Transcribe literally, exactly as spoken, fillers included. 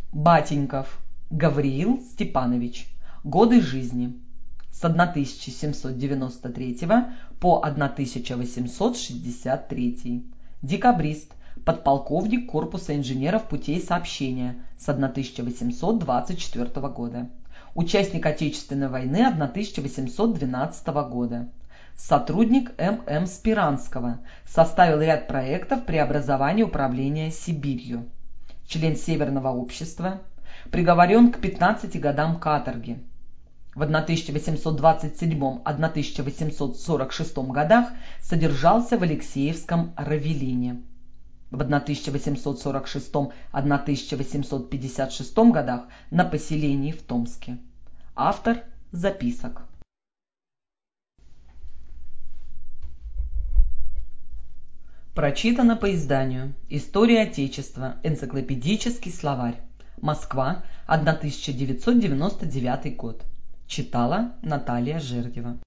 Батеньков Гавриил Степанович. Годы жизни с тысяча семьсот девяносто третьего по тысяча восемьсот шестьдесят третий. Декабрист, подполковник корпуса инженеров путей сообщения с тысяча восемьсот двадцать четвёртого года. Участник Отечественной войны тысяча восемьсот двенадцатого года. Сотрудник эм эм Спиранского. Составил ряд проектов преобразования управления Сибирью. Член Северного общества. Приговорен к пятнадцати годам каторги. В тысяча восемьсот двадцать седьмом — тысяча восемьсот сорок шестом годах содержался в Алексеевском Равелине. В тысяча восемьсот сорок шестом — тысяча восемьсот пятьдесят шестом годах на поселении в Томске. Автор записок. Прочитано по изданию «История Отечества. Энциклопедический словарь». Москва, тысяча девятьсот девяносто девятый год. Читала Наталья Жердева.